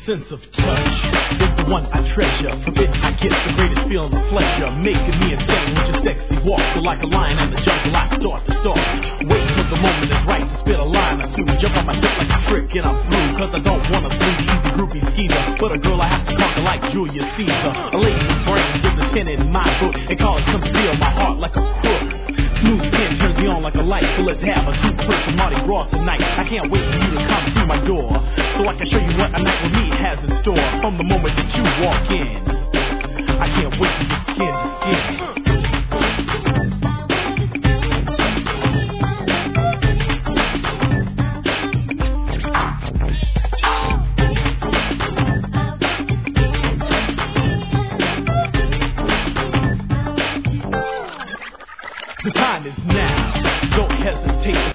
sense of touch is the one I treasure. From it I get the greatest feeling of pleasure, making me insane with your sexy walk. So like a lion in the jungle, I start to stalk. Wait till the moment is right to spit a line or two. Jump on my ship like a trick and I'm through. Cause I don't wanna sleep, easy groupie skeezer, but a girl I have to conquer like Julius Caesar. A lady with brains is a tenant in my book, and college comes steal my heart like a crook. Smooth skin turns me on like a light, so let's have a two-person Mardi Gras tonight. I can't wait for you to come through my door, so I can show you what a night with me has in store. From the moment that you walk in, I can't wait to get skin to skin. The time is now, don't hesitate.